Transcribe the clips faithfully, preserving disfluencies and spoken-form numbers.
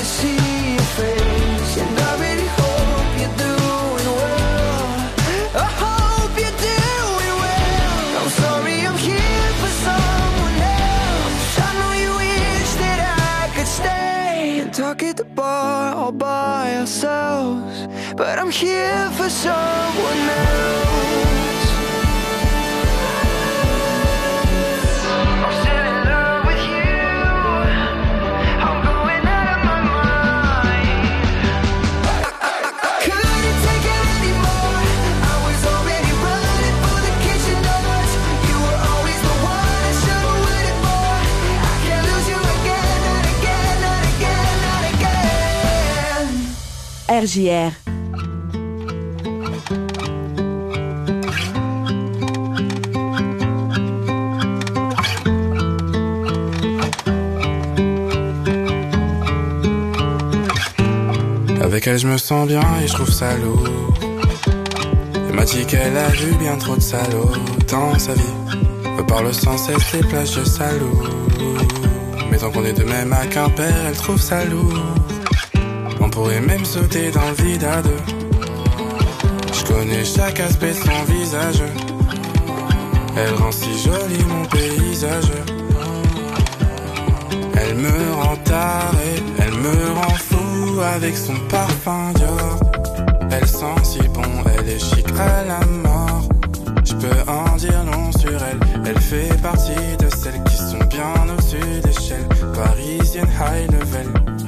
to see your face, and I really hope you're doing well. I hope you're doing well. I'm sorry I'm here for someone else. I know you wish that I could stay and talk at the bar all by ourselves, but I'm here for someone else. R J R. Avec elle je me sens bien et je trouve ça lourd. Elle m'a dit qu'elle a vu bien trop de salauds dans sa vie, me parle sans cesse des plages de Salou. Mais tant qu'on est de même à Quimper, elle trouve ça lourd. On pourrait même sauter dans le vide à deux. Je connais chaque aspect de son visage. Elle rend si joli mon paysage. Elle me rend taré, elle me rend fou avec son parfum Dior. Elle sent si bon, elle est chic à la mort. Je peux en dire long sur elle. Elle fait partie de celles qui sont bien au-dessus d'échelle. Parisienne high level.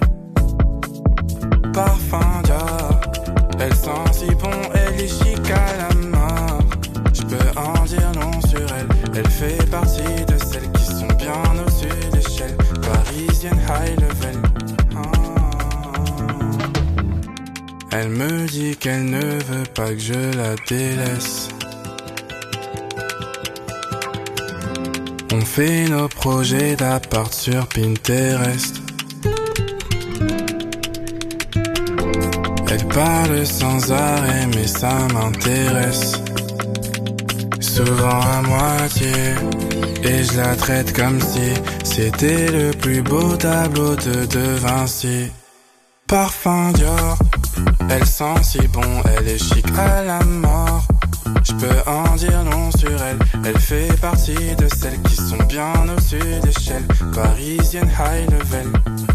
Parfum Dior. Elle sent si bon, elle est chic à la mort. Je peux en dire long sur elle. Elle fait partie de celles qui sont bien au-dessus d'échelle. Parisienne high level. Elle me dit qu'elle ne veut pas que je la délaisse. On fait nos projets d'appart sur Pinterest. Elle parle sans arrêt mais ça m'intéresse. Souvent à moitié. Et je la traite comme si c'était le plus beau tableau de De Vinci. Parfum Dior. Elle sent si bon, elle est chic à la mort. Je peux en dire long sur elle. Elle fait partie de celles qui sont bien au-dessus d'échelle. Parisienne high level.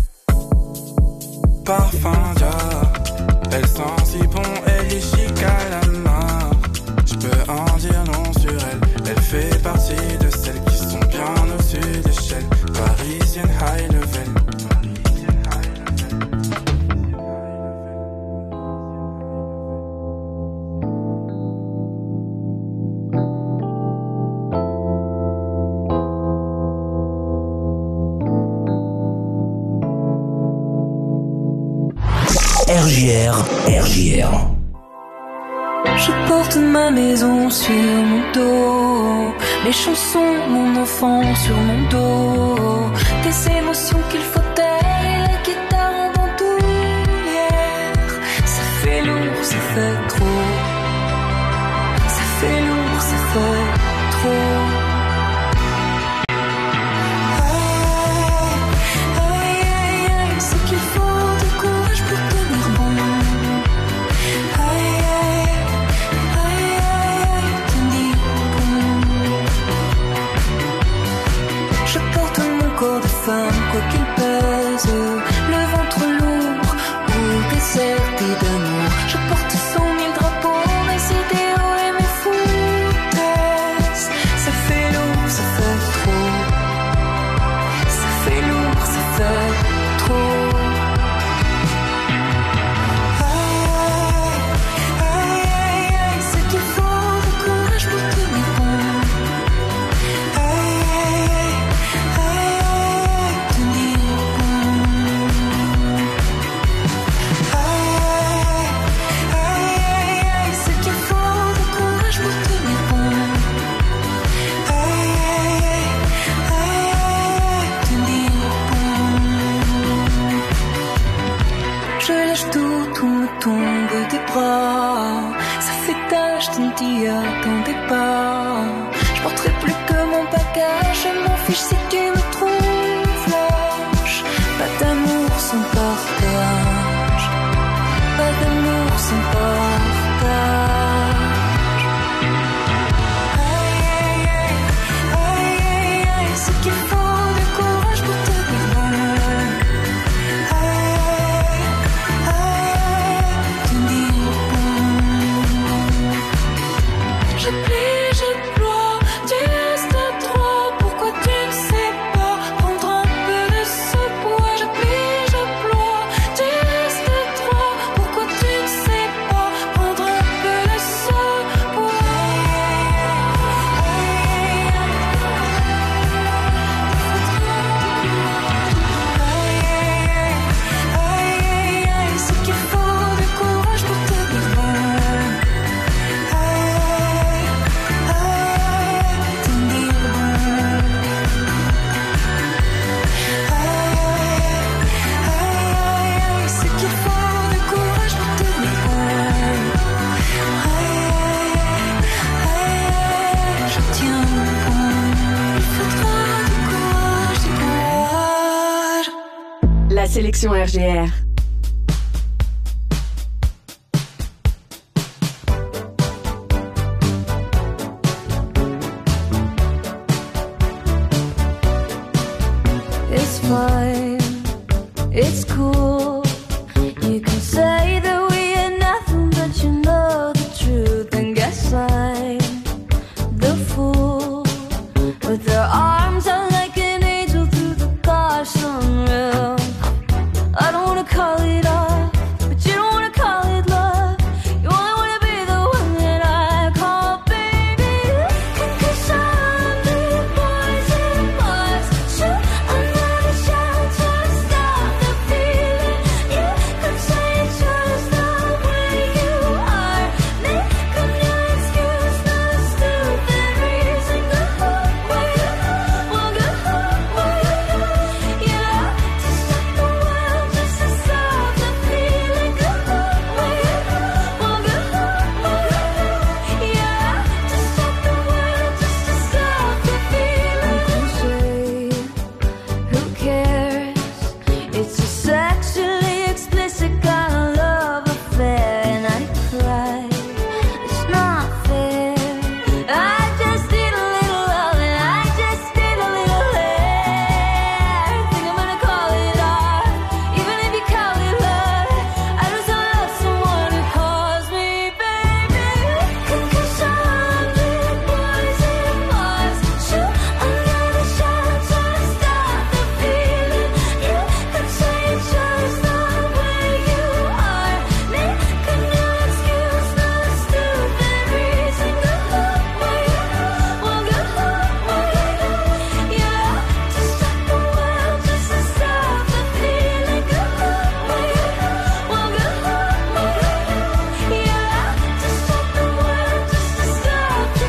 Parfum Dior. Elle sent si bon, elle est chic à la mort. Je peux en dire long sur elle. Elle fait partie de celles qui sont bien au-dessus d'échelle. Parisienne high level. R J R, R J R. Je porte ma maison sur mon dos, les chansons, mon enfant sur mon dos, des émotions qu'il faut taire et la guitare en bandoulière. Ça fait lourd, ça fait trop. Ça fait lourd, ça fait trop. Quoi qu'il pèse, le ventre lourd ou déserté d'amour. Je porte cent mille drapeaux, mes idéaux et mes foutaises. Ça fait lourd, ça fait trop. Ça fait lourd, ça fait trop. Aïe, aïe, aïe, aïe, c'est qu'il faut du courage pour tenir bon. Aïe, aïe, aïe. Tombe des bras, ça fait tâche, tu ne t'y attendais pas. Je porterai plus que mon bagage, je m'en fiche si tu me trouves lâche. Pas d'amour sans partage. sélection R G R. It's fine, it's cool. You can say that we are nothing, but you know the truth. And guess I'm the fool with their arms out like an angel through the car sunroof. I don't wanna call it off, but you don't wanna call it love. You only wanna be the one that I call baby. Cause I'm the boys and boys. Shoot another shot to stop the feeling. You could say it's just the way you are. Make up your excuse, not a stupid reason. Go home, well, go home, well, go home, well, yeah. To stop the world, just to stop the feeling. Go home, well, go home, well, go home, well, yeah. To stop the world, just to stop the feeling. Who cares? It's a sexually explicit kind of love affair, and I cry. It's not fair. I just need a little love, and I just need a little air. Think I'm gonna call it off, even if you call it love. I just don't love someone who calls me baby. Cause I'm the boys and boys. Shoot another shot to stop the feeling. You could say it's just the way you are. Make a new excuse, not a stupid reason. Go home, well, go home, well, go home, well, yeah. To stop the world, just to stop the feeling. Go home, well, go home, well, go home, yeah. To stop the world, just to stop the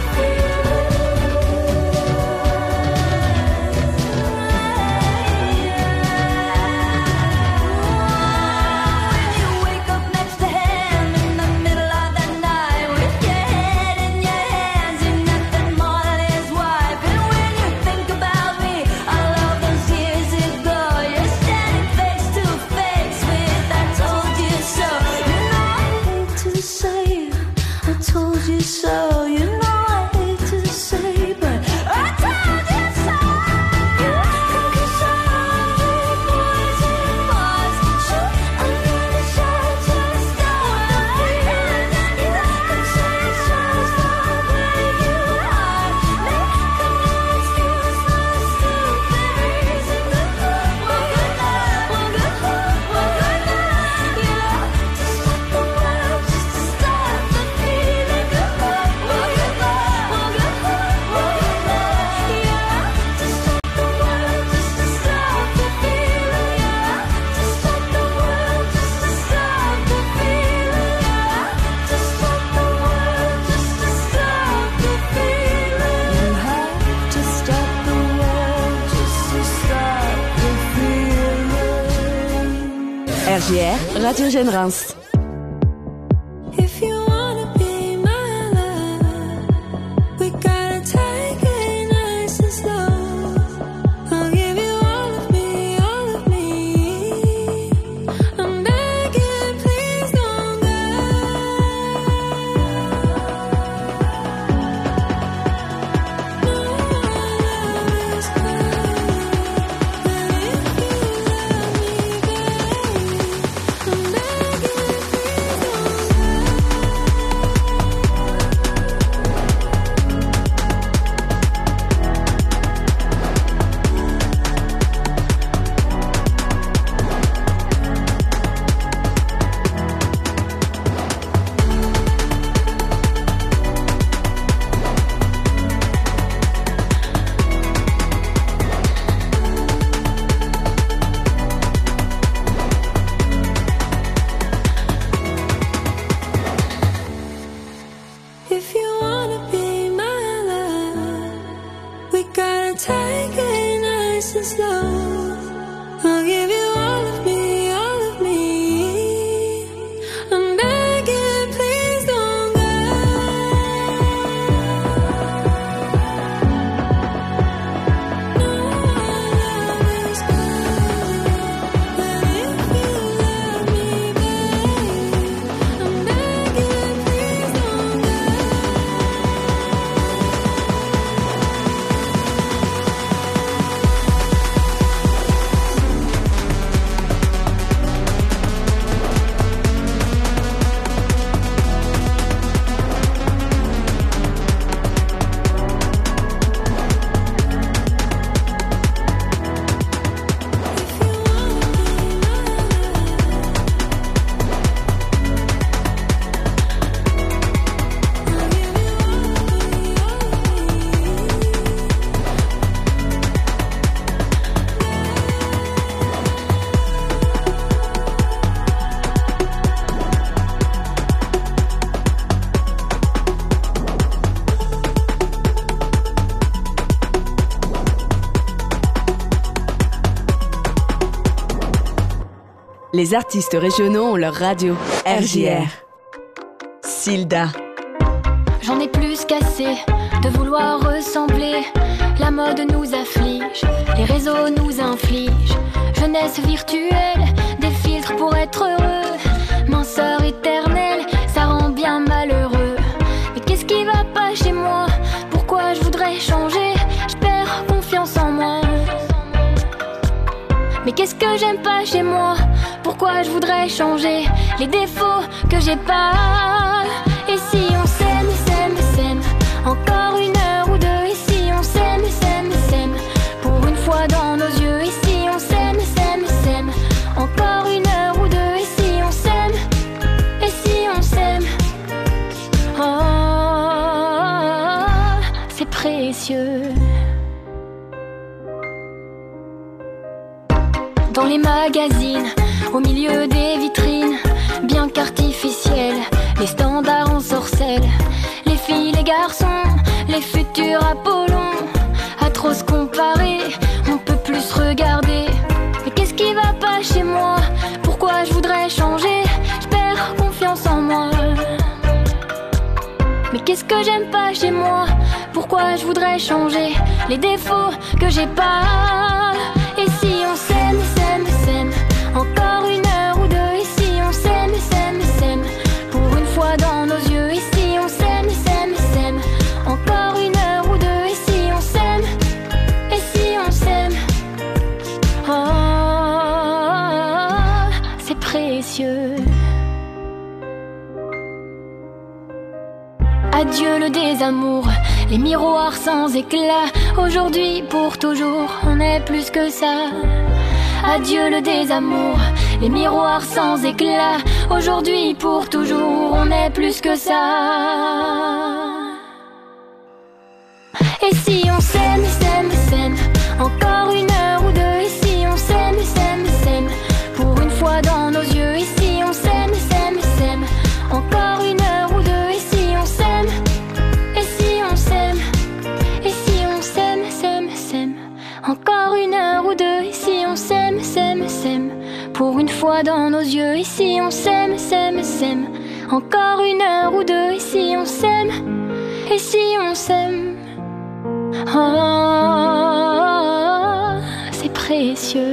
feeling. When you wake up next to him in the middle of the night with your head in your hands, you're nothing more than his wife. And when you think about me, all of those years ago, you're standing face to face with I told you so. You know I hate to say I told you so. You know I hate to say, but I told you so. Cause I'm the boys and boys. Shoot another shot to stop the feeling. You could say it's just the way you are. Make a new excuse, not a stupid reason. Go home, well, go home, well, go home, well, yeah. To stop the world, just to stop the feeling. Go home, well, go home, well, go home, well, yeah. To stop the world, just to stop the feeling, yeah. To stop the world, just to stop the feeling, yeah. To stop the world, just to stop the feeling. You have to stop the world, just to stop the feeling. R G R, Radio Générance. If you wanna be my love, we gotta take it nice and slow. I'll give you all of me, all of me. I'm begging, please don't go. No, love is cold, but if you love me, babe, I'm begging, Les artistes régionaux ont leur radio. R J R. Silda. J'en ai plus qu'assez de vouloir ressembler. La mode nous afflige, les réseaux nous infligent. Jeunesse virtuelle, des filtres pour être heureux. Minceur éternelle, ça rend bien malheureux. Mais qu'est-ce qui va pas chez moi? Pourquoi je voudrais changer? Je perds confiance en moi. Mais qu'est-ce que j'aime pas chez moi? Pourquoi je voudrais changer les défauts que j'ai pas? Et si on s'aime, s'aime, s'aime, encore une heure ou deux? Et si on s'aime, s'aime, s'aime, pour une fois dans nos yeux? Et si on s'aime, s'aime, s'aime, encore une heure ou deux? Et si on s'aime, et si on s'aime, oh, c'est précieux. Dans les magazines, au milieu des vitrines, bien qu'artificielles, les standards ensorcellent. Les filles, les garçons, les futurs Apollons. À trop se comparer, on peut plus se regarder. Mais qu'est-ce qui va pas chez moi? Pourquoi je voudrais changer? Je perds confiance en moi. Mais qu'est-ce que j'aime pas chez moi? Pourquoi je voudrais changer les défauts que j'ai pas? Et si on s'aime, s'aime, s'aime, encore une heure ou deux? Et si on s'aime, s'aime, s'aime, pour une fois dans nos yeux? Et si on s'aime, s'aime, s'aime, encore une heure ou deux? Et si on s'aime, et si on s'aime, oh, c'est précieux. Adieu le désamour, les miroirs sans éclat. Aujourd'hui pour toujours, on est plus que ça. Adieu le désamour, les miroirs sans éclat. Aujourd'hui pour toujours, on est plus que ça. Et si on s'aime, s'aime, s'aime, encore une heure ou deux? Et si on s'aime, s'aime, s'aime, pour une fois dans nos yeux? Et si on s'aime, s'aime, s'aime, encore une heure ou deux? Et si on s'aime, et si on s'aime, et si on s'aime, s'aime, s'aime, encore une heure ou deux? Et si on s'aime, s'aime, s'aime, pour une fois dans nos yeux? Et si on s'aime, s'aime, s'aime, encore une heure ou deux? Et si on s'aime, et si on s'aime, oh, c'est précieux.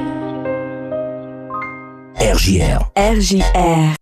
R J R. R J R.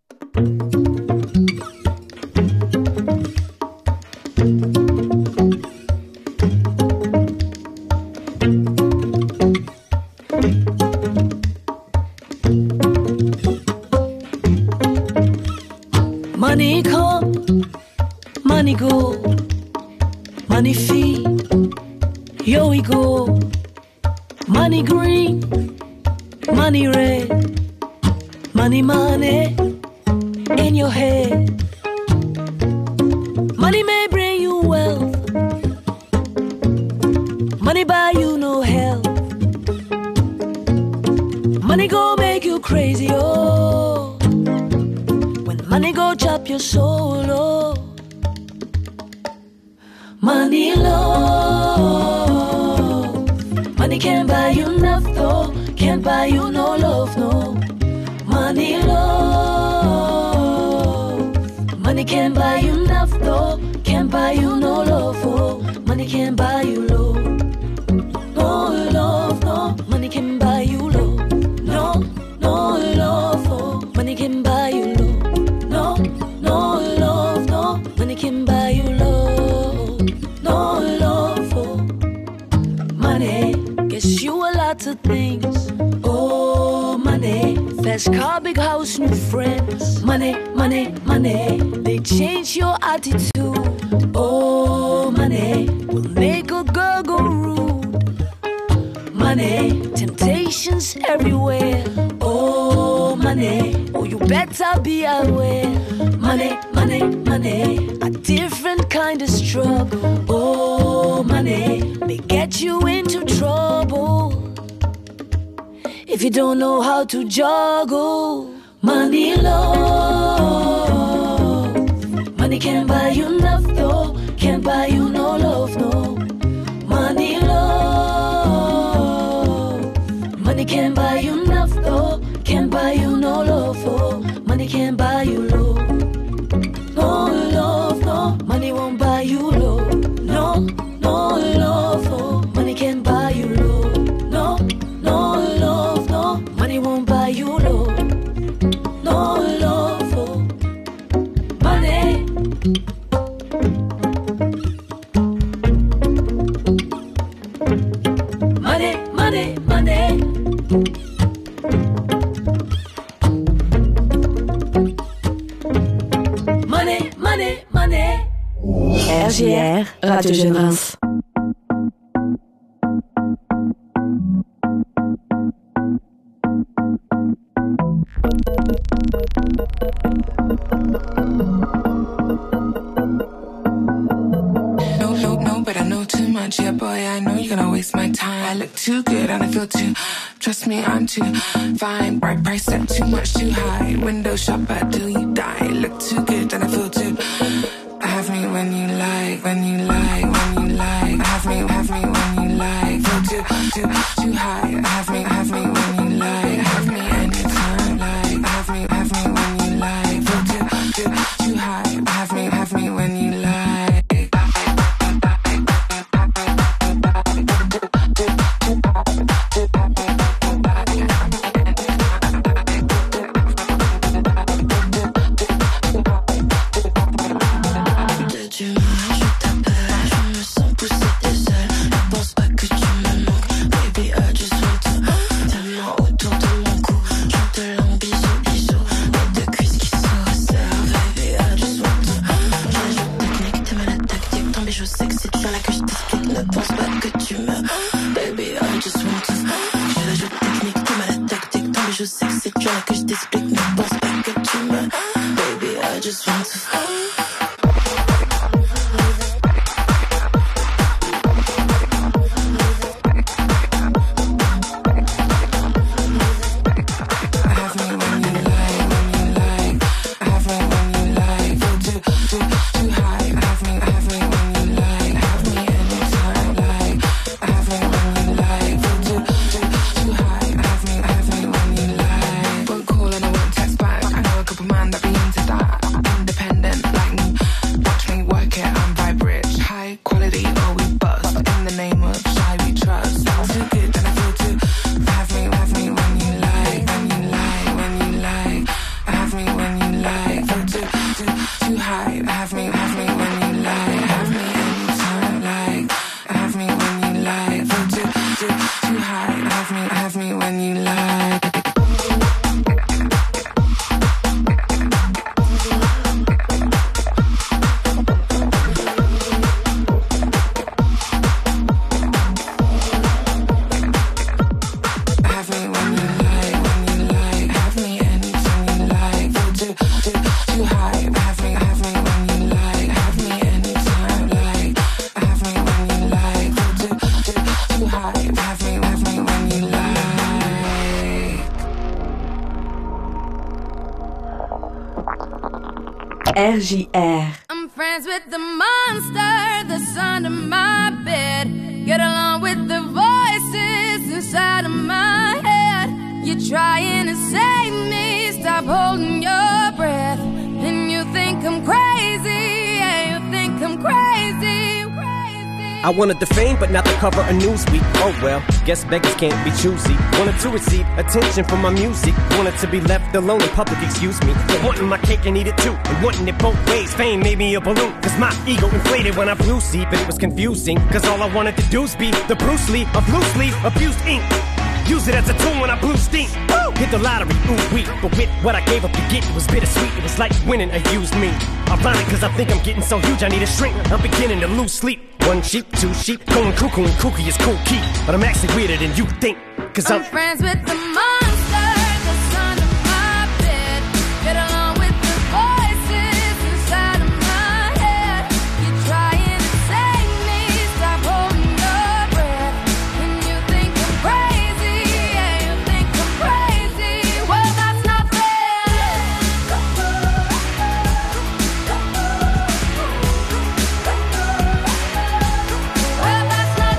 Money come, money go, money fee, yo we go. Money green, money red, money money in your head. Money may bring you wealth, money buy you no health. Money go make you crazy, oh. Money go chop your soul, oh. Money love, money can't buy you nothing, though. Can't buy you no love, no. Money love, money can't buy you nothing, though. Can't buy you no love, oh. Money can't buy you love, no love, no. Money can buy you love, no, no love, oh. Money can buy you love. No, no love, no. Money can buy you love. No love for money. Gets you a lot of things. Oh, money. Fast car, big house, new friends. Money, money, money. They change your attitude. Oh, money will make a girl go rude. Money, temptations everywhere. Oh, money. Oh, you better be aware. Money, money, money, a different kind of struggle. Oh, money may get you into trouble if you don't know how to juggle. Money love, money can't buy you nothing, though. Can't buy you no love, no. Money love, money can't buy you nothing, though. Can't buy you J R, Radio Jeune Reims. No, no, no, but I know too much. Yeah, boy, I know you're gonna waste my time. I look too good and I feel too. Trust me, I'm too fine. Bright price set too much too high. Window shopper till you die. Look too good and I feel too. Have me when you like, when you like, when you like. Have me, have me when you like. Feel too, too, too high. Have me, have me when you like. Have me anytime, like. Have me, have me when you like. Feel too, too, too high. Have me, have me when you like. R J R. I'm friends with the monster that's under my bed. Get along with the voices inside of my head. You're trying to save me, stop holding your breath. And you think I'm crazy, yeah, you think I'm crazy, crazy. I wanted the fame, but not the cover of Newsweek. Oh well, guess beggars can't be choosy. Wanted to receive attention from my music. Wanted to be left alone in public, excuse me. But wanting my cake and eat it too. And wanting it both ways, fame made me a balloon. Cause my ego inflated when I flew see, but it was confusing. Cause all I wanted to do was be the Bruce Lee of loosely abused ink. Use it as a tool when I blew steam. Woo! Hit the lottery, ooh wee. But with what I gave up to get, it was bittersweet. It was like winning a used me. Ironic, cause I think I'm getting so huge I need a shrink. I'm beginning to lose sleep. One sheep, two sheep, going cuckoo and kooky is cool key. But I'm actually weirder than you think. Cause I'm, I'm friends with the monster that's under my bed. Get along with the voices inside of my head. You're trying to save me, stop holding your breath. And you think I'm crazy, yeah, you think I'm crazy. Well, that's not fair. Well, that's not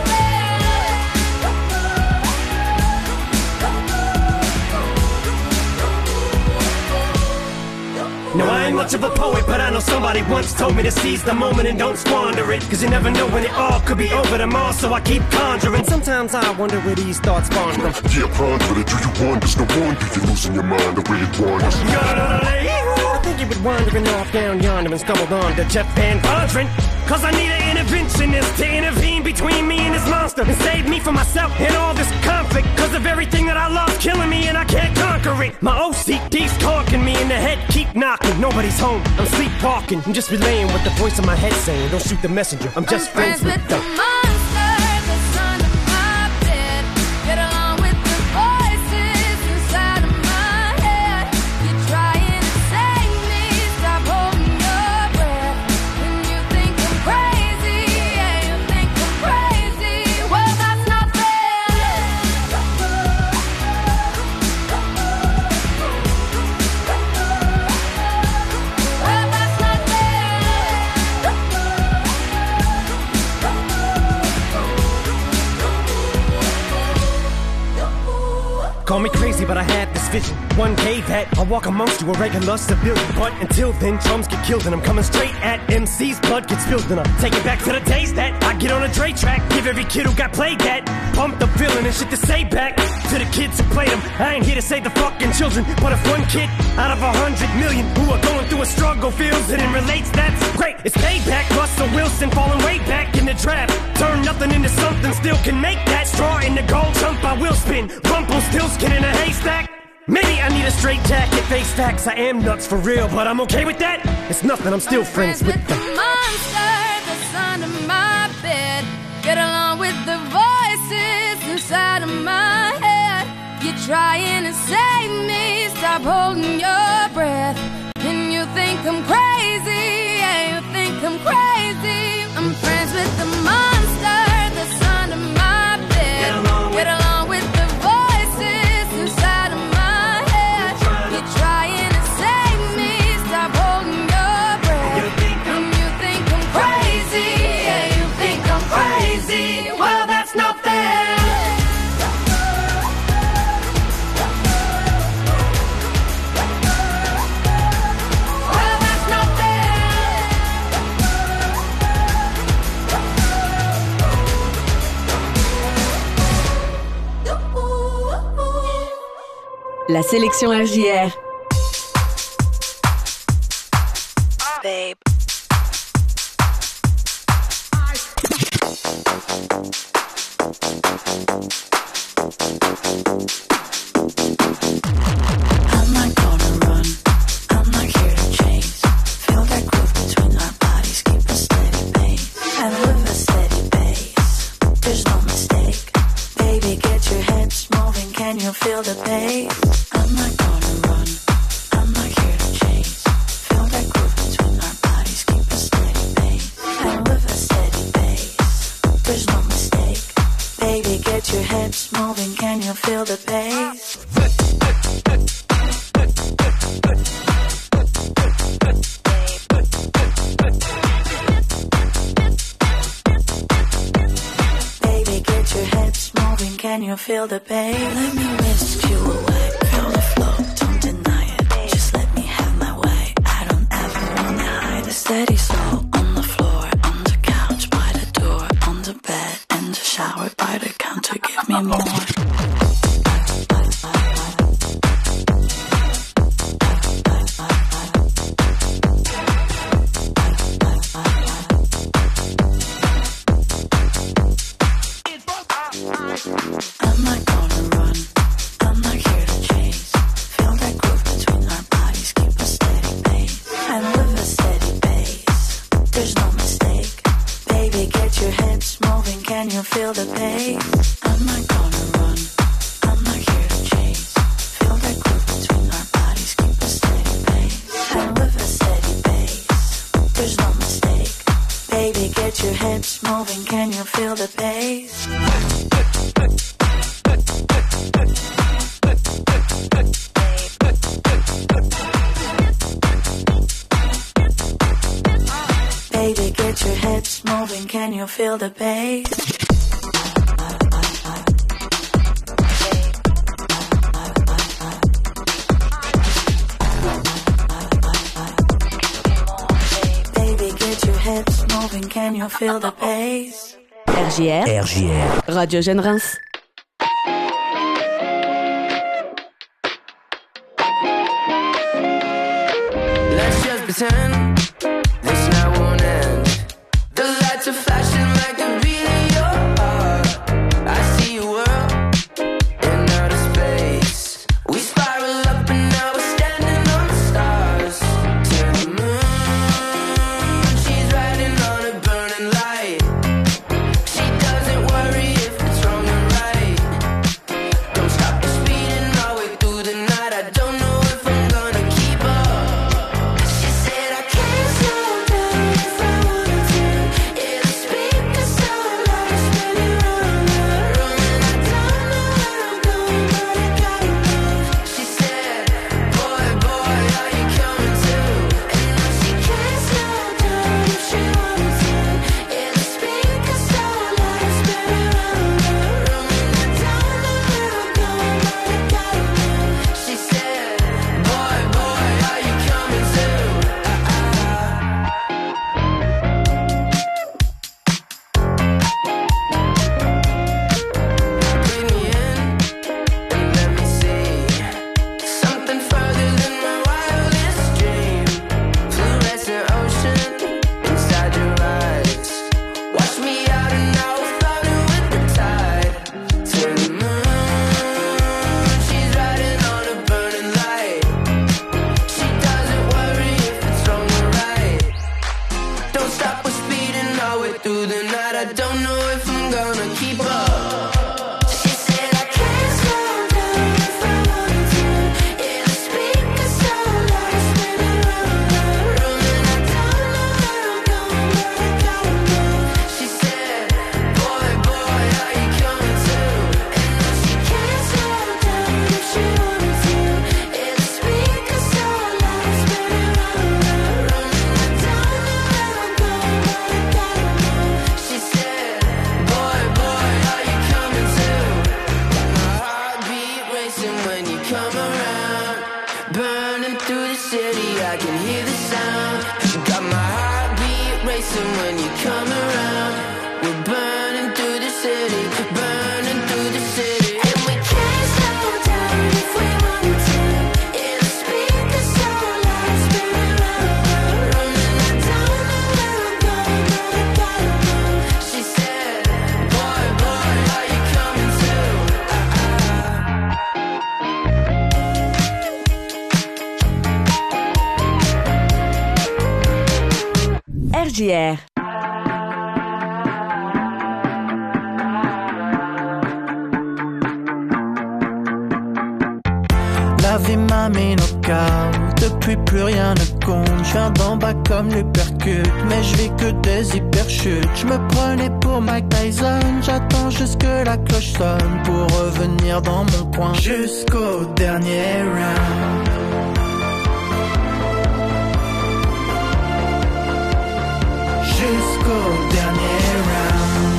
no, I ain't much of a poet, but I know somebody once told me to seize the moment and don't squander it. Cause you never know when it all could be over tomorrow, so I keep conjuring. Sometimes I wonder where these thoughts spawn from. Yeah, ponder it, do you wonder? No wonder you're losing your mind, the way it wanders. I think you been wandering off down yonder and stumbled on to Jeff Van Vondren. Cause I need an interventionist to intervene between me and this monster and save me from myself and all this conflict. Cause of everything that I love killing me and I can't conquer it. My O C D's talking me in the head, keep knocking. nobody's home. I'm sleepwalking, I'm just relaying what the voice in my head saying. Don't shoot the messenger, I'm just I'm friends, friends with with the the monster that's under my bed. Get along with the voices inside of my head. You're trying to save me, stop holding your breath. And you think I'm crazy, yeah, you think I'm crazy. Well, that's not fair. Well, that's not Call me crazy, but I had this vision. One day that I'll walk amongst you, a regular civilian. But until then, drums get killed and I'm coming straight at M C's. Blood gets spilled and I take it back to the days that I get on a Dre track. Give every kid who got played that pumped up feeling and shit to say back to the kids who played them. I ain't here to save the fucking children, but if one kid out of a hundred million who are going through a struggle feels it and relates, that's great. It's payback. Russell Wilson falling way back in the draft. Turn nothing into something, still can make that straw in the gold jump. I will spin. Rumpelstiltskin in a haystack. Maybe I need a straight jacket, face facts. I am nuts for real, but I'm okay with that. It's nothing, I'm still I'm friends, friends with with the the monster that's under my bed. Get along with the voices inside of my head. You're trying to save me, stop holding your breath. And you think I'm crazy, yeah, you think I'm crazy. I'm friends with the monster that's under my bed. Get along with, Get along with the voices inside of my head. You're trying to save me, stop holding your breath. And you think I'm crazy, yeah, you think I'm crazy. Well, that's not fair. Well, that's not fair. La sélection R J R. Babe. I'm not gonna run, I'm not here to chase. Feel that groove between our bodies, keep a steady pace. And with a steady pace, there's no mistake. Baby, get your hips moving, can you feel the pace? I'm not gonna run, I'm not here to chase. Feel that groove between our bodies, keep a steady pace. And with a steady pace, there's no mistake. Baby, get your hips moving, can you feel the pace? Baby, get your hips moving, can you feel the pace? Let me whisk you away, feel the flow, don't deny it. Just let me have my way, I don't ever wanna hide. Steady slow on the floor, on the couch, by the door, on the bed, in the shower, by the counter, give me more. I'm not gonna run, I'm not here to chase. Feel that groove between our bodies, keep a steady pace. And with a steady pace, there's no mistake. Baby, get your hips moving, can you feel the pace? I'm not gonna run, I'm not here to chase. Feel that groove between our bodies, keep a steady pace. And with a steady pace, there's no mistake. Baby, get your hips moving, can you feel the pace? Baby, get your hips moving, can you feel the bass? Baby, get your hips moving, can you feel the bass? R J R. R J R. Radio Jeune Reims. Let's just pretend this night won't end. The lights are flashing like the beat in your heart. I see a world in outer space. We spiral up and now we're standing on the stars. burning through the city. I can hear the sound. She got my heartbeat racing when you come around. We're burning through the city, burning through the city. And we can't slow down if we wanted to. Yeah, the speakers so loud, spinning round, round, and I don't know where I'm going, but I gotta move. She said, boy, boy, are you coming too? R J R. La vie m'a mis knock-out, depuis plus rien ne compte. Je viens d'en bas comme l'hypercute, mais je vis que des hyperchutes. Je me prenais pour Mike Tyson, j'attends juste que la cloche sonne pour revenir dans mon coin jusqu'au dernier round. Jusqu'au dernier round.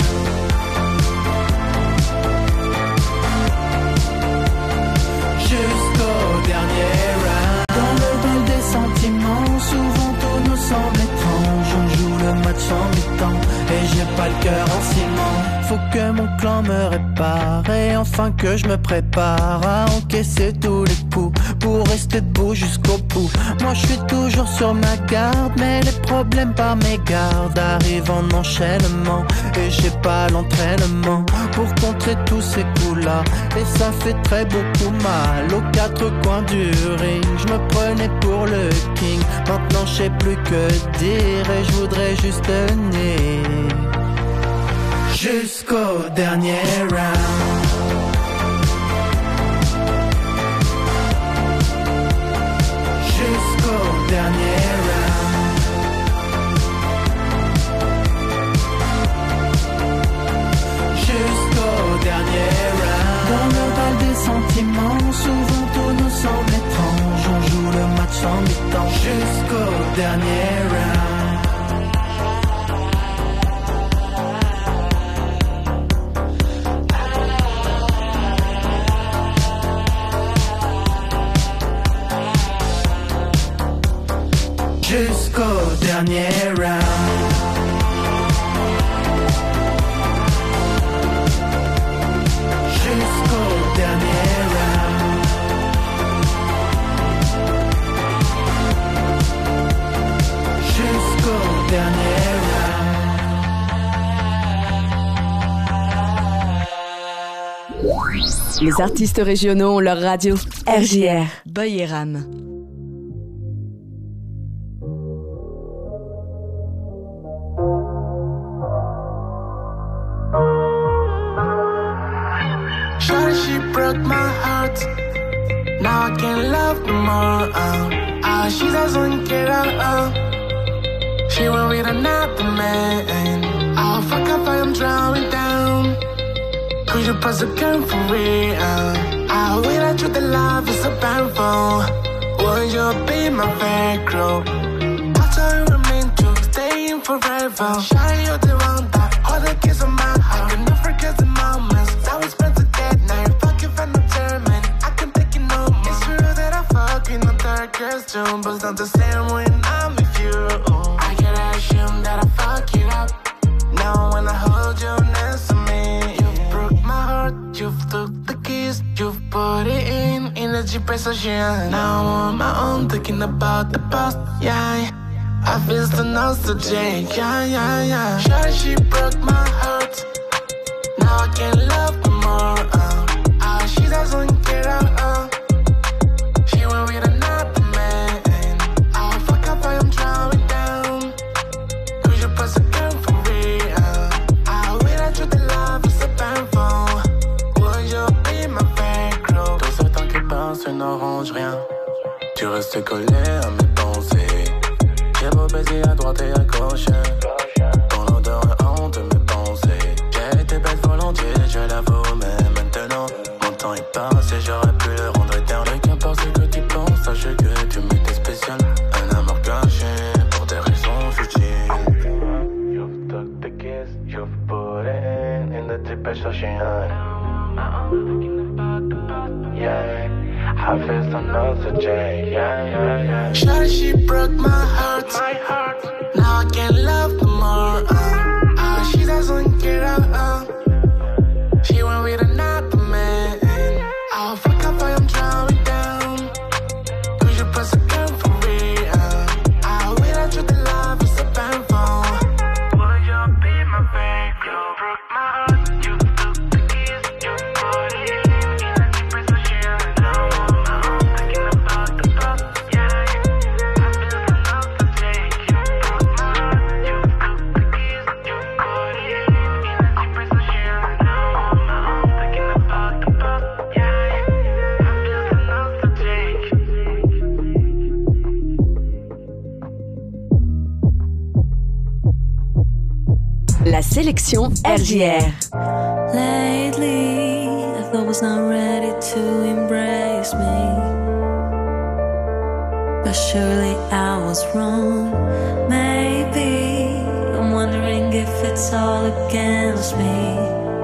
Jusqu'au dernier round. Dans le bal des sentiments, souvent tout nous semble étrange. On joue le match en mi-temps et j'ai pas le cœur en ciment. Faut que mon clan me répare et enfin que je me prépare à encaisser tous les coups pour rester debout jusqu'au bout. Moi je suis toujours sur ma garde, mais les problèmes par mes gardes arrivent en enchaînement et j'ai pas l'entraînement pour contrer tous ces coups-là. Et ça fait très beaucoup mal aux quatre coins du ring. Je me prenais pour le king, maintenant je sais plus que dire et je voudrais juste tenir jusqu'au dernier round. Jusqu'au dernier round. Jusqu'au dernier round. Dans le bal des sentiments, souvent tout nous semble étrange. On joue le match en mi-temps jusqu'au dernier round. Jusqu'au dernier round. Jusqu'au dernier round. Jusqu'au dernier round. Les artistes régionaux ont leur radio. R J R. Boy et Ram. Broke my heart. Now I can't love no more. Uh, uh, she doesn't care at all. She went with another man. Oh, fuck up, I am drowning down. Could you pass a gun for real? I will let you the love is so painful. Would you be my fake girl? I thought you were meant to stay in forever. Shine, you're the one that all the kids on my heart. I can never forget the moments that we spent together. Now you're fucking determined. I can take it no more. It's true that I fucking on third girls too, but it's not the same when I'm with you. I can assume that I fuck it up. Now when I hold you next to me, you broke my heart. You've took the keys, you've put it in in the G P S station. Now I'm on my own thinking about the past. Yeah, I feel so nostalgic. Yeah, yeah, yeah. Sure, she broke my heart. Now I can't love no more. Uh. She doesn't care at all. She went with another man. Oh, fuck up, I am drowning down. Could you pass a gun for real? I will let you the love is so painful. Would you be my fake girl? Tout ce temps qui passe n'arrange rien. Tu restes collé à mes pensées. J'ai beau baiser à droite et à gauche. Ton odeur est honte de mes pensées. J'ai été bête volontiers, je l'avoue, mais maintenant mon temps est passé, j'aurais pu le rendre éternel. Qu'importe ce que tu penses, sache que tu m'étais spécial. Un amour caché pour des raisons futiles. You've took the kiss, you've put it in in the deep station. Yeah, I I feel nostalgic, yeah, yeah, yeah. Sure, she broke my heart, my heart. Now I can't love no more. Uh, uh, she doesn't care. Uh, she went with another man. I'll fuck up, I am drowning down. Cause you press again for real. Uh, I wait out to the love is so painful. Will you be my babe? You broke my heart. You took the keys, you put it in. In a deep place of shit. Now I'm thinking about the past. Yeah, I feel the nostalgic. You broke my heart. You took the keys, you put it in. In a deep place of shit. Now I'm thinking about the past. Yeah, I feel the nostalgic. La sélection R J R. Lately, I thought I was not ready to embrace me. But surely I was wrong. Maybe I'm wondering if it's all against me.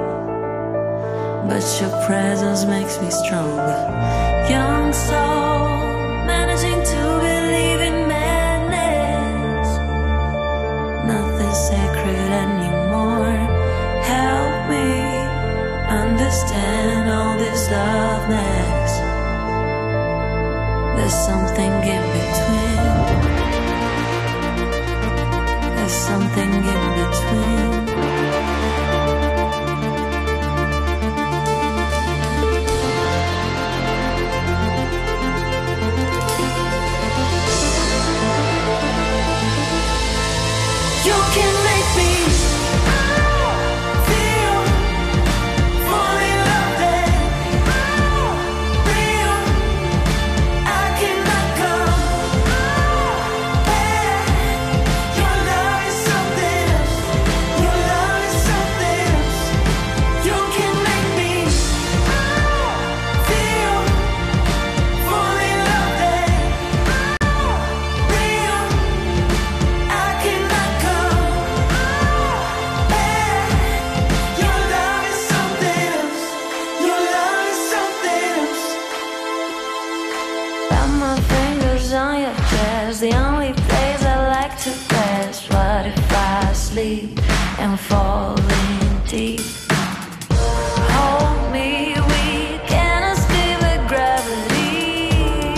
But your presence makes me stronger. Young soul, managing to believe in madness. Nothing sacred anymore. Help me understand all this loveness. There's something in between. There's something in between. You can make me feel fully loved and real. I cannot come back. Your love is something else. Your love is something else. You can make me feel fully loved and real. I cannot come back. Your love is something else. Your love is something else. Got my fingers on your chest, the only place I like to rest. What if I sleep and fall in deep? Hold me, we can escape with gravity.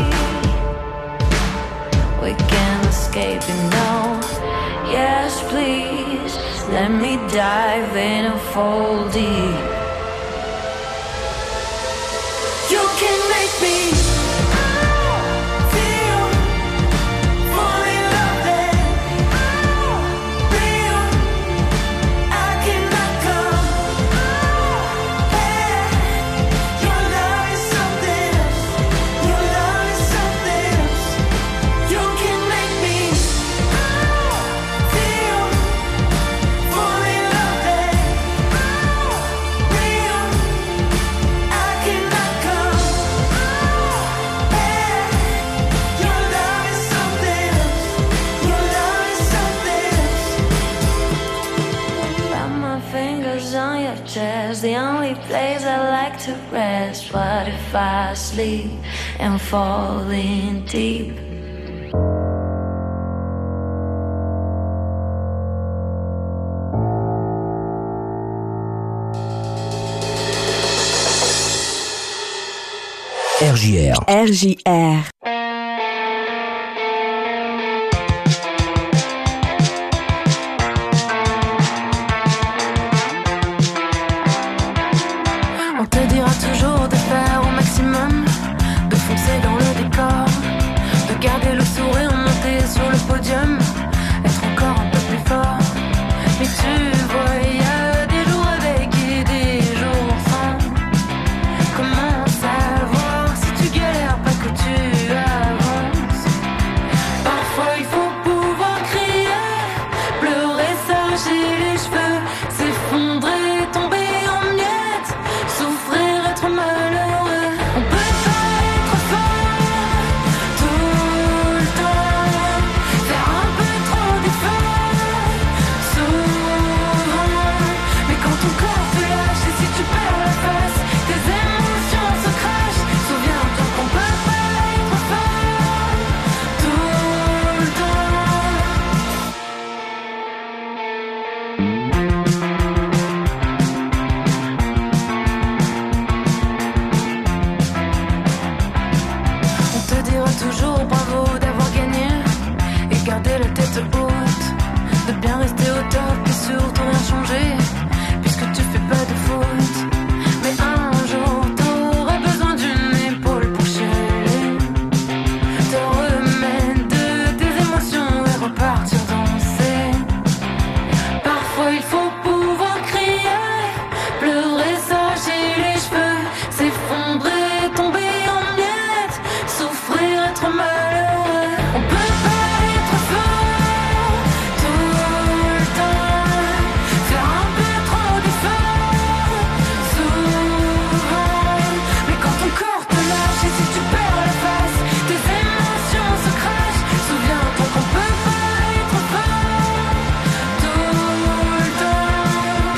We can escape, you know. Yes, please, let me dive in and fall deep. You can make me feel fully loved and real. I cannot come back. Your love is something else. Your love is something else. You can make me feel fully loved and real. I cannot come back. Your love is something else. Your love is something else. Got my fingers on your chest, the only place I like to rest. What if I sleep and fall in deep? R J R. R J R. On te dira toujours de faire au maximum, de foncer dans le décor, de garder le sourire monté sur le podium, être encore un peu plus fort. Mais tu vois, il y a des jours avec et des jours sans. Comment savoir si tu galères pas que tu bonjour, bravo d'avoir gagné et garder la tête haute, de bien rester au top et surtout rien changer, puisque tu fais pas de faute. Mais un jour t'auras besoin d'une épaule pour chialer, te remettre de tes émotions et repartir danser. Parfois il faut pouvoir crier, pleurer, s'arracher les cheveux, s'effondrer, tomber en miettes, souffrir, être malheureux. On peut pas être fort tout le temps, faire un peu trop d'efforts souvent. Mais quand ton corps te lâche et si tu perds la face, tes émotions se crachent. Souviens-toi qu'on peut pas être fort tout le temps.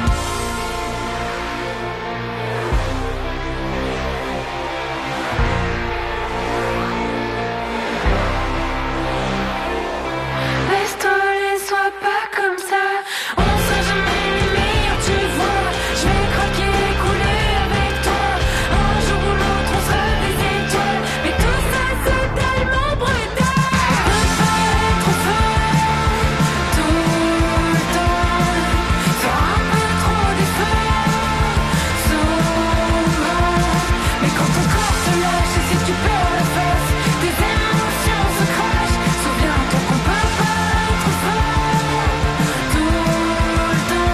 Laisse-toi, sois pas comme ça. On sera jamais les meilleurs, tu vois. Je vais craquer, couler avec toi. Un jour ou l'autre, on sera des étoiles. Mais tout ça, c'est tellement brutal. On peut pas être fort tout le temps, faire un peu trop d'efforts souvent. Mais quand ton corps te lâche et si tu perds la face, tes émotions se crachent. Souviens-toi qu'on peut pas être fort tout le temps.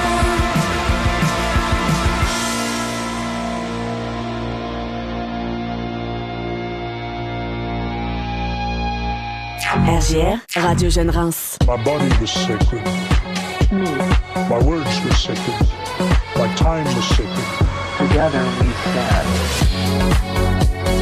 R J R, Radio Jeune Reims. My body was sacred. My words were sacred. My time was sacred. Together we stand.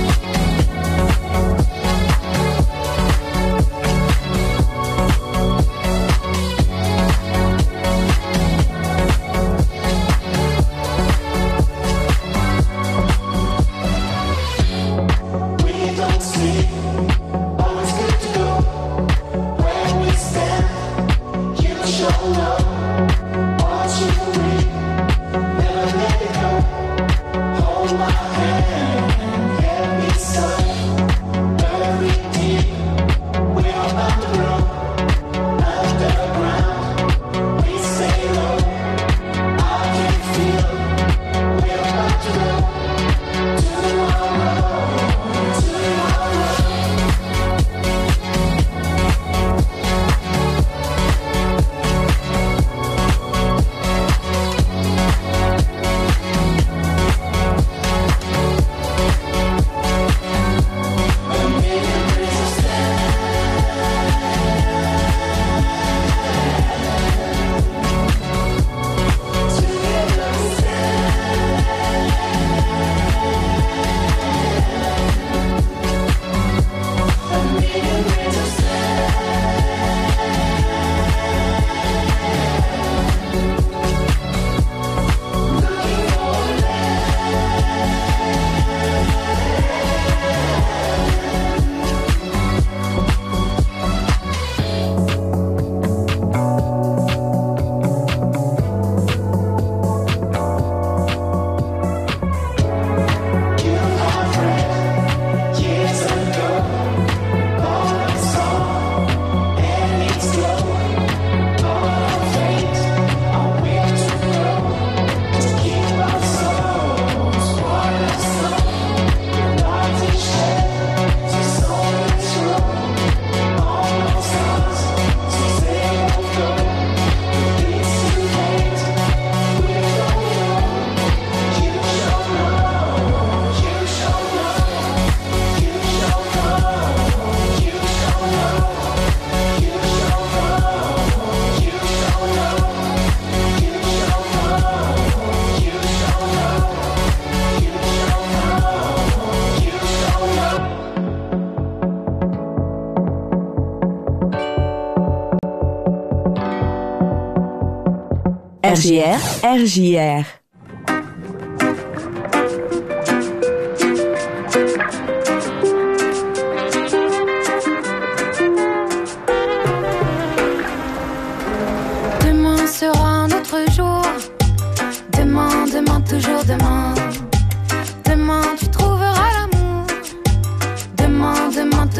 We don't sleep, always good to go. Where we stand, you show up. What you read, never let it go. Hold my hand, get me some. Very deep, we're underground, underground. We stay low, I can feel we're about to go. Tomorrow, tomorrow. A million ways to stand. Together we stand. A million ways to stand. Looking over you have read years ago. All I saw and it's glow. All our fate, our will to grow, to keep our souls white as snow. Your light is shed, to soul is roll. All our stars, to they won't go. It's too late, we're going home. You shall know, you shall know, you shall know, you shall know, you shall know, you shall know, you shall know, you shall know, you shall know, you shall know. R J R, R J R. Demain sera un autre jour. Demain, demain, toujours demain. Demain, tu trouveras l'amour. Demain, demain,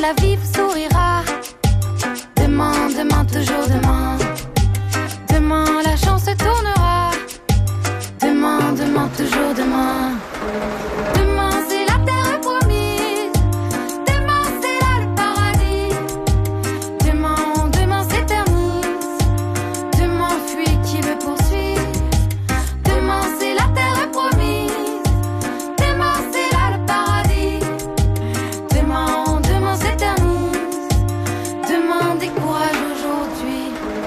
la vie vous sourira. Demain, demain, toujours demain. Demain, la chance se tournera. Demain, demain, toujours demain. Demain, c'est la terre promise. Demain, c'est là le paradis. Demain, demain, s'éternise. Demain, fuit qui veut poursuivre. Demain, c'est la terre promise. Demain, c'est là le paradis. Demain, demain, s'éternise. Demain, décourage aujourd'hui.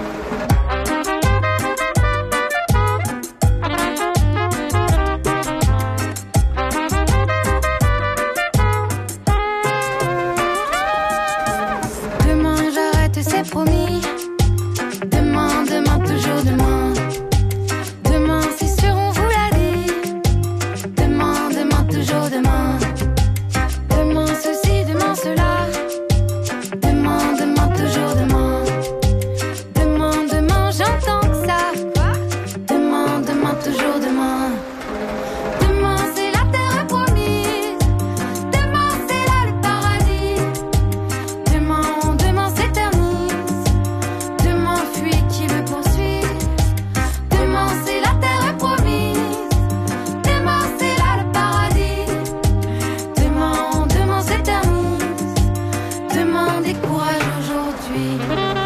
Demain, j'arrête, c'est promis. Demain, demain, toujours demain. Demain, c'est sûr, on vous l'a dit. Demain, demain, toujours demain. Demain, ceci, demain, cela. Demain, demain, toujours demain. Demain, demain, j'entends que ça. Demain, demain, toujours demain. Demain, c'est la terre promise. Demain, c'est là le paradis. Demain, demain, s'éternise. Demain, fuit qui veut poursuivre. Demain, c'est la terre promise. Demain, c'est là le paradis. Demain, demain, s'éternise. Demain, décourage aujourd'hui.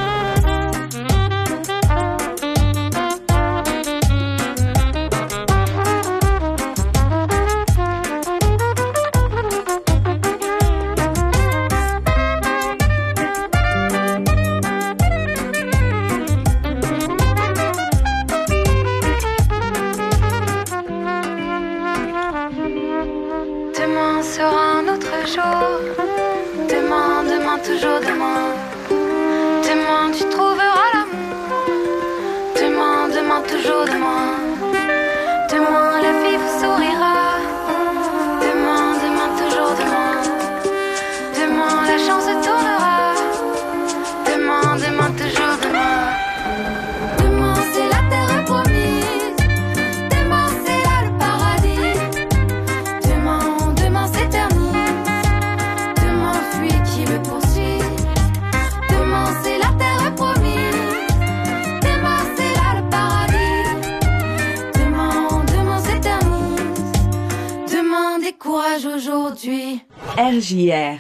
Demain sera un autre jour. Demain, demain, toujours demain. Demain, tu trouveras l'amour. Demain, demain, toujours demain. Demain, la vie vous sourira. Demain, demain, toujours demain. Demain, la chance se tournera. Demain, demain, toujours demain. Demain, c'est la terre promise. Demain, c'est là le paradis. Demain, demain, s'éternise. Demain, fuit qui veut poursuivre. Demain, c'est la terre promise. Demain, c'est là le paradis. Demain, demain, s'éternise. Demain, décourage aujourd'hui. R J R.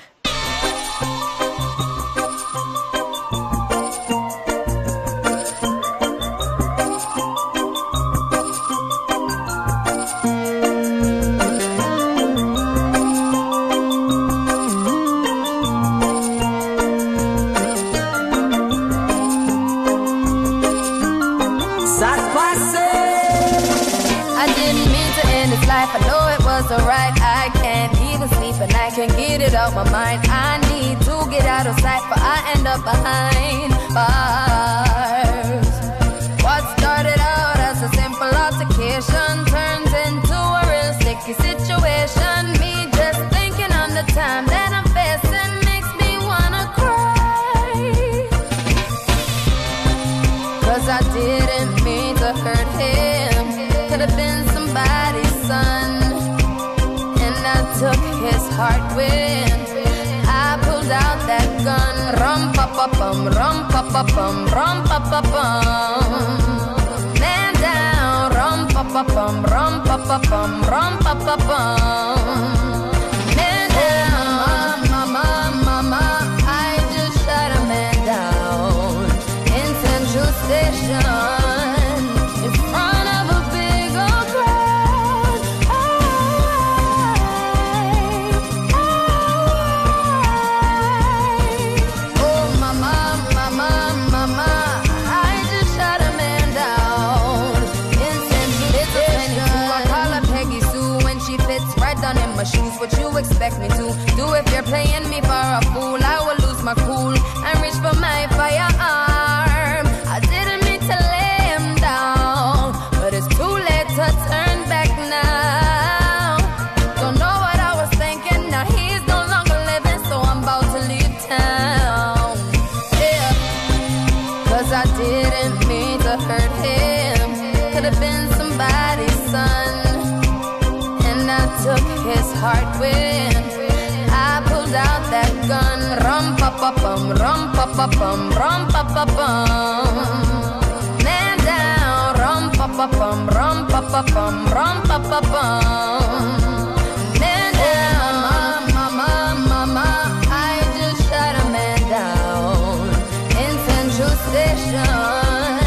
Ça se passait. I didn't mean to end this life. I know it was alright. I can't even sleep and I can't get it out my mind. I need to get out of sight, but I end up behind bars. What started out as a simple altercation turns into a real sticky situation. Me just thinking on the time that I'm facing makes me wanna cry. Cause I didn't mean to hurt him. Could have been somebody's son. And I took his heart when I pulled out that gun. Rum pa pa pum, rum pa pa pum, rum pa pa pum. Man down, rum pa pa pum, rum pa pa pum, rum pa pa pum. Man down, mama, mama, I just shot a man down in Central Station. In front of a big old crowd. Oh, mama, mama, mama, I just shot a man down in Central Station. I call her Peggy Sue when she fits right down in my shoe. pa pum, rum pa pa pum. Man down, rum pa pa pum, rum pa pa pum, rum pa pa pum. Man down, mama, mama, I just shot a man down in Central Station.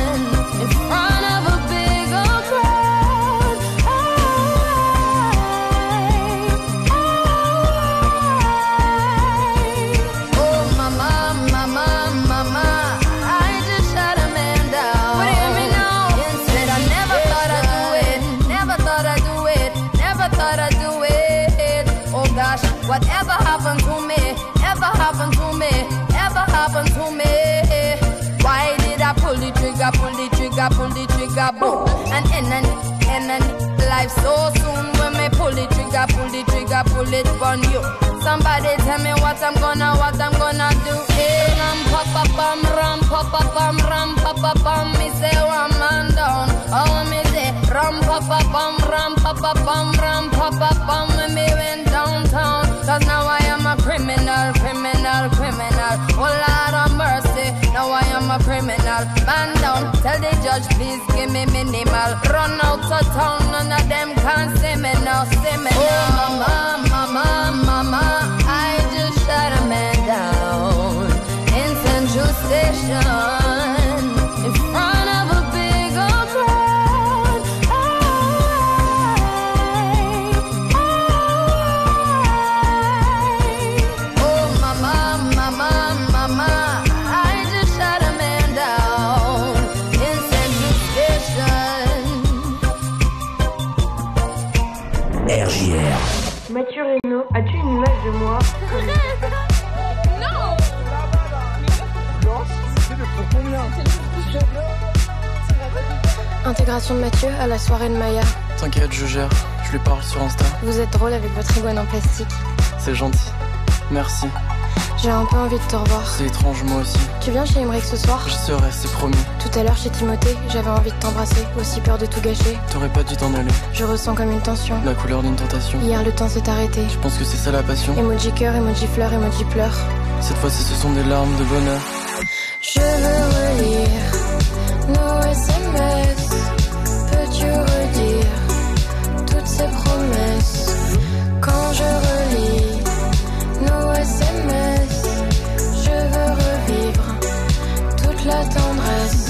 Whatever happened to me, ever happened to me, ever happened to me. Why did I pull the trigger, pull the trigger, pull the trigger, boom? And in and in and life so soon. When me pull the trigger, pull the trigger, pull it on you. Somebody tell me what I'm gonna, what I'm gonna do. Hey, ram pa pa pam, ram pa pa pam, ram pa pa pam. Me say one man down. Oh me say ram pa pa pam, ram pa pa pam, ram pa pa pam. When me went downtown. Cause now I am a criminal, criminal, criminal. Oh Lord of mercy, now I am a criminal. Man down, tell the judge please give me minimal. Run out of town, none of them can see me now, see me now. Oh mama, mama, mama, I just shot a man down in Central Station in front of a big old crowd. Oh mama, mama, mama, I just shot a man down in Central Station. R J R. Mathieu Reynaud, as-tu une image de moi? Non. Intégration de Mathieu à la soirée de Maya. T'inquiète, je gère. Je lui parle sur Insta. Vous êtes drôle avec votre iguane en plastique. C'est gentil. Merci. J'ai un peu envie de te revoir. C'est étrange, moi aussi. Tu viens chez Emmerich ce soir? Je serai, c'est promis. Tout à l'heure chez Timothée, j'avais envie de t'embrasser, aussi peur de tout gâcher. T'aurais pas dû t'en aller. Je ressens comme une tension. La couleur d'une tentation. Hier le temps s'est arrêté. Je pense que c'est ça la passion. Emoji cœur, emoji fleur, emoji pleure. Cette fois-ci ce sont des larmes de bonheur. Je veux relire nos S M S. Peux-tu redire toutes ces promesses? Quand je relis nos S M S, je veux revivre toute la tendresse.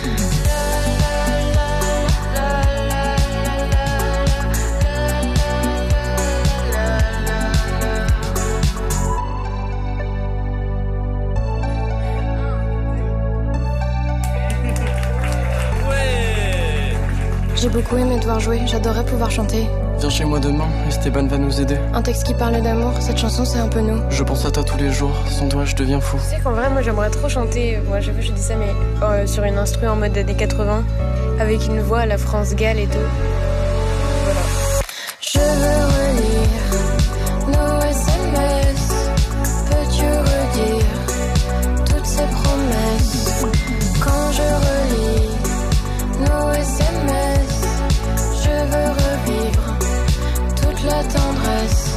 J'ai beaucoup aimé devoir jouer, j'adorais pouvoir chanter. Viens chez moi demain, Esteban va nous aider. Un texte qui parle d'amour, cette chanson c'est un peu nous. Je pense à toi tous les jours, sans toi je deviens fou. Tu sais qu'en vrai moi j'aimerais trop chanter, moi je, je dis ça mais euh, sur une instru en mode années quatre-vingts, avec une voix à la France Gall et tout. Voilà. Je veux relire nos S M S. Peux-tu redire toutes ces promesses? Quand je relis nos S M S, je veux revivre toute la tendresse.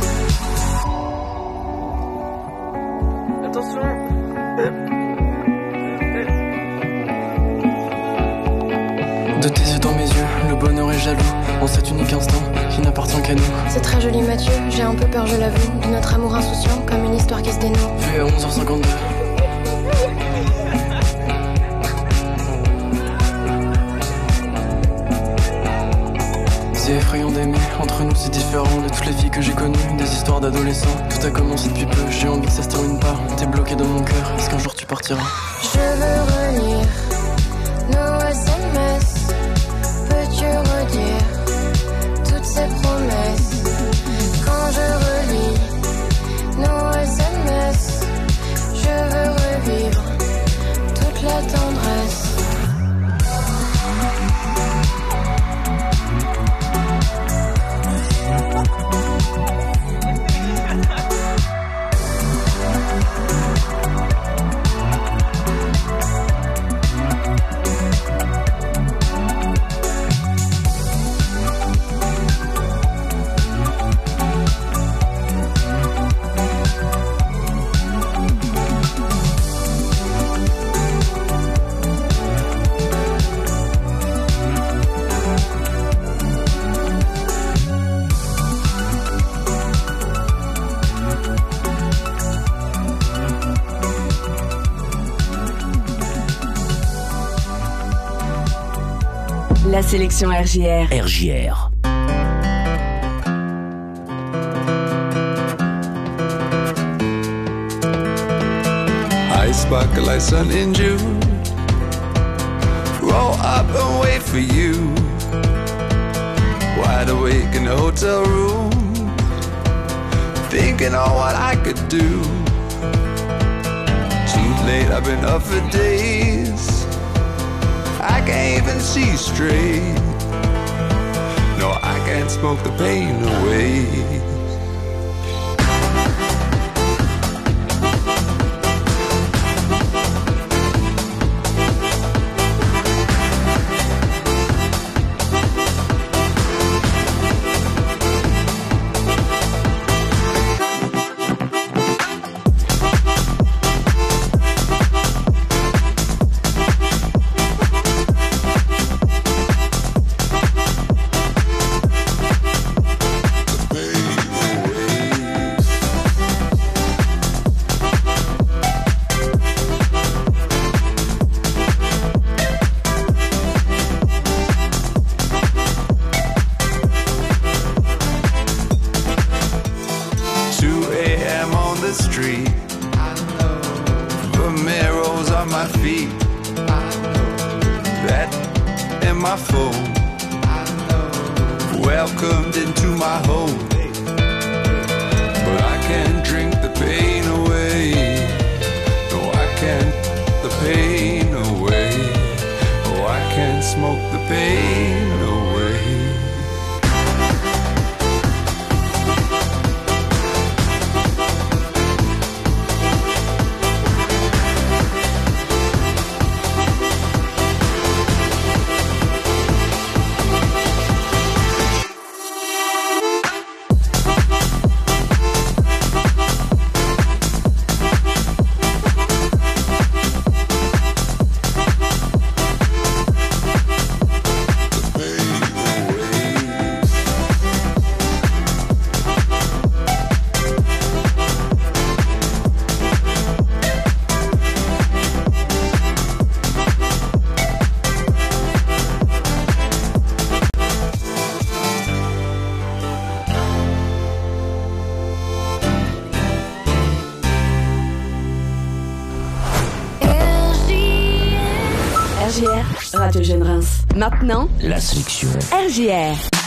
Attention. De tes yeux dans mes yeux, le bonheur est jaloux. En cet unique instant qui n'appartient qu'à nous. C'est très joli Mathieu, j'ai un peu peur je l'avoue. De notre amour insouciant comme une histoire qui se dénoue. Vu à onze heures cinquante-deux. C'est effrayant d'aimer, entre nous c'est différent de toutes les filles que j'ai connues, des histoires d'adolescents. Tout a commencé depuis peu, j'ai envie que ça se termine pas. T'es bloqué dans mon cœur, est-ce qu'un jour tu partiras? Je veux relire nos S M S. Peux-tu redire toutes ces promesses? Quand je relis nos S M S, je veux revivre toute la tendresse. La sélection R J R. R J R. Eyes sparkle like sun in June. Roll up and wait for you. Wide awake in the hotel room, thinking on what I could do. Too late, I've been up for days. I can't even see straight. No, I can't smoke the pain away. R J R, Radio Jeune Reims. Maintenant, la sélection R J R.